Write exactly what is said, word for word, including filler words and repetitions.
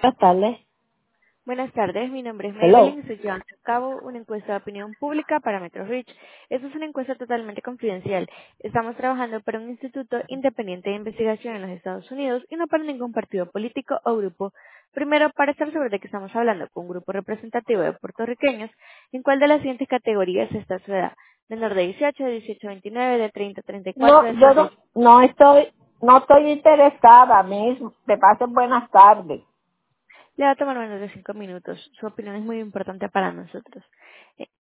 Buenas tardes. Buenas tardes, mi nombre es Maybelline Hello. y estoy llevando a cabo una encuesta de opinión pública para MetroReach. Esta es una encuesta totalmente confidencial. Estamos trabajando para un instituto independiente de investigación en los Estados Unidos y no para ningún partido político o grupo. Primero, para estar seguro de que estamos hablando con un grupo representativo de puertorriqueños, ¿en cuál de las siguientes categorías está su edad? Menor de dieciocho, de dieciocho a veintinueve, de treinta a treinta y cuatro, No, de yo treinta y no, cinco. no estoy, no estoy interesada mismo. Te pasen buenas tardes. Le va a tomar menos de cinco minutos. Su opinión es muy importante para nosotros.